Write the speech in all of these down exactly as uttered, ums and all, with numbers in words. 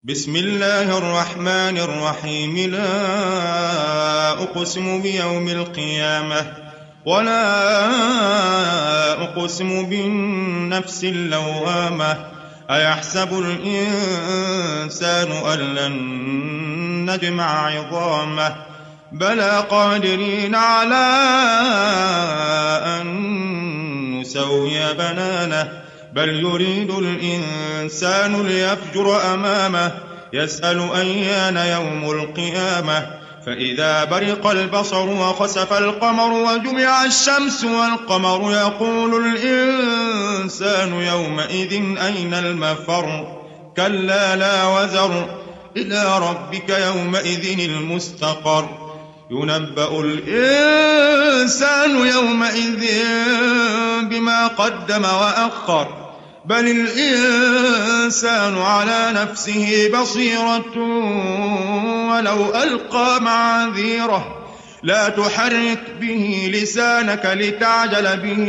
بسم الله الرحمن الرحيم. لا أقسم بيوم القيامة ولا أقسم بالنفس اللوامة. أيحسب الإنسان أن لن نجمع عظامه بلى قادرين على أن نسوي بنانه بل يريد الإنسان ليفجر أمامه يسأل أيان يوم القيامة فإذا برق البصر وخسف القمر وجمع الشمس والقمر يقول الإنسان يومئذ أين المفر كلا لا وزر إلى ربك يومئذ المستقر ينبأ الإنسان يومئذ بما قدم وأخر بل الإنسان على نفسه بصيرة ولو ألقى معاذيره لا تحرك به لسانك لتعجل به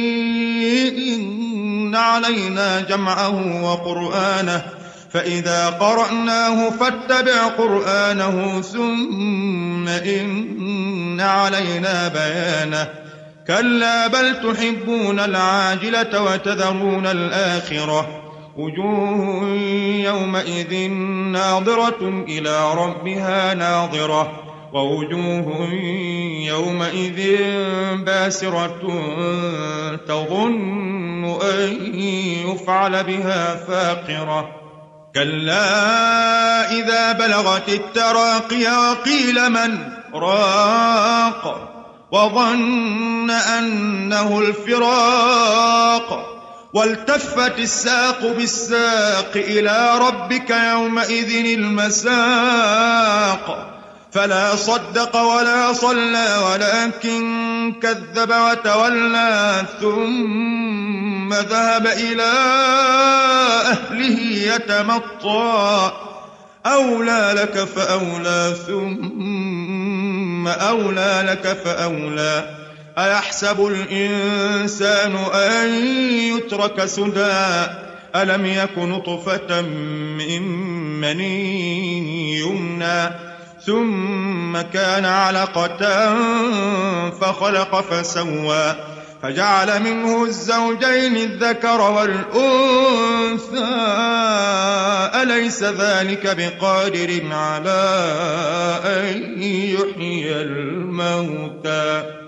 إن علينا جمعه وقرآنه فإذا قرأناه فاتبع قرآنه ثم إن علينا بيانه كلا بل تحبون العاجلة وتذرون الآخرة وجوه يومئذ ناظرة إلى ربها ناظرة ووجوه يومئذ باسرة تظن أن يفعل بها فاقرة كلا إذا بلغت التراقي وقيل من راق وظن أنه الفراق والتفت الساق بالساق إلى ربك يومئذ المساق فلا صدق ولا صلى ولكن كذب وتولى ثم ذهب إلى أهله يتمطى أولى لك فأولى ثم أولى لك فأولى أيحسب الإنسان أن يترك سدى ألم يك نطفة من مني يمنى ثم كان علقة فخلق فسوى فجعل منه الزوجين الذكر والأنثى أليس ذلك بقادر على أن يحيي الموتى